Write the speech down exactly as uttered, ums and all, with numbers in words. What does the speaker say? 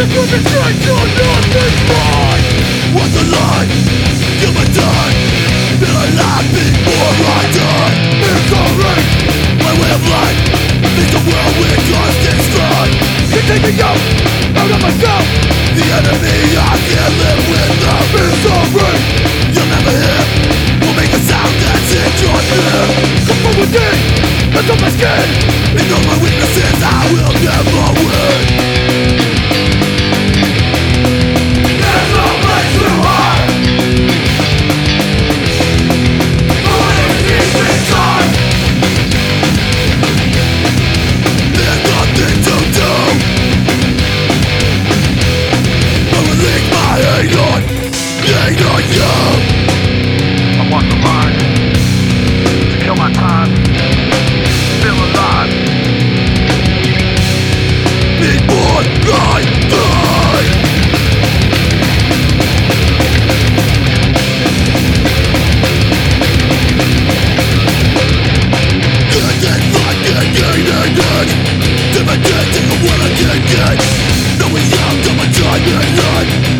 will be straight to nothing mine. What's a lie? You must die. Feel alive before I die. It's alright. My way of life is the world we just destroyed. You're taking out, out of myself. The enemy I can't live without. It's alright. You'll never hear. Will make a sound that's in your ear. Come from within, that's on my skin. Ignore my weaknesses, I will never win. There's no place to hide. Only deep inside. There's nothing to do. I will leave my hate on, hate on you. I want the line to kill my time, feel alive. Before I die. Good and right, good, good, and good. Demonstrating what I can get. Knowing I'm done my time in life.